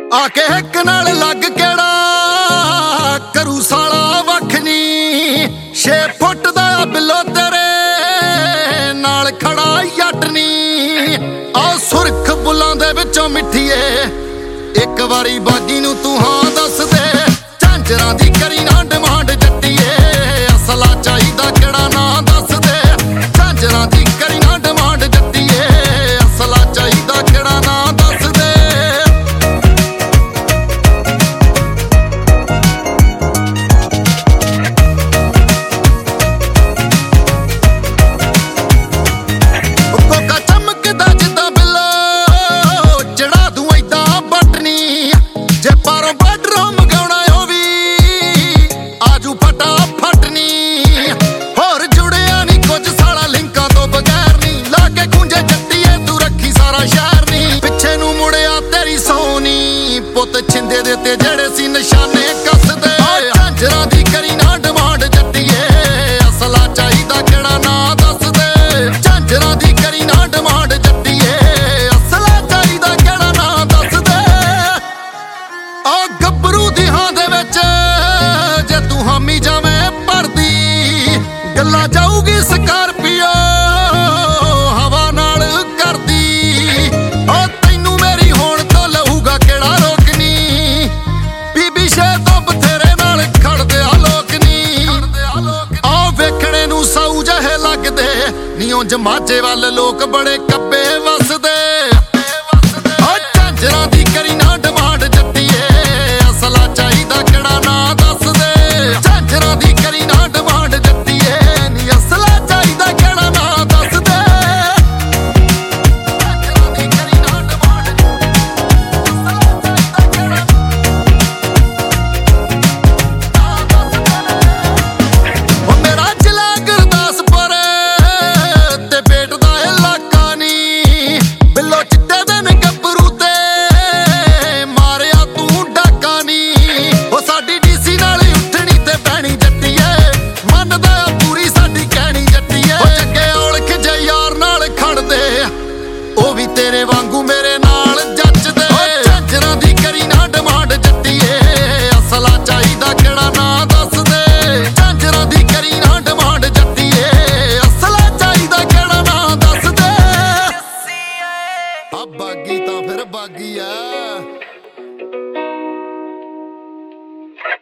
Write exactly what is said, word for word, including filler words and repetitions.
आके हिक नाल लग केड़ा करू साला वख नी। छे फुट दा बिलो तेरे नाल खड़ा जट नी। आ सुरख बुलां दे विचों मिठीए एक वारी बागी नूं तू हां दस दे। झांजरां दी करी ना डिमांड जट्टीए असला चाहीदा केड़ा ना दस दे। झांजरां दी करी ना डिमांड जट्टीए असला चाहीदा केड़ा ना दस दे। पुत छिंदे दे ते जड़े सी निशाने कसदे। झांजरां दी करी ना डिमांड जट्टीए असला चाहीदा केड़ा ना दस दे। झांजरां दी करी ना डिमांड जट्टीए असला चाहीदा केड़ा ना दस दे। आ गब्बरू दी हां दे विच जे तू हामी जावें भरदी गल्लां जाऊगी स्कार्पियो हवा नाल करदी। ओ तैनू मेरी होण तो लहूगा केड़ा नीओ जमाचे वाल लोग बड़े कब्बे वसदे।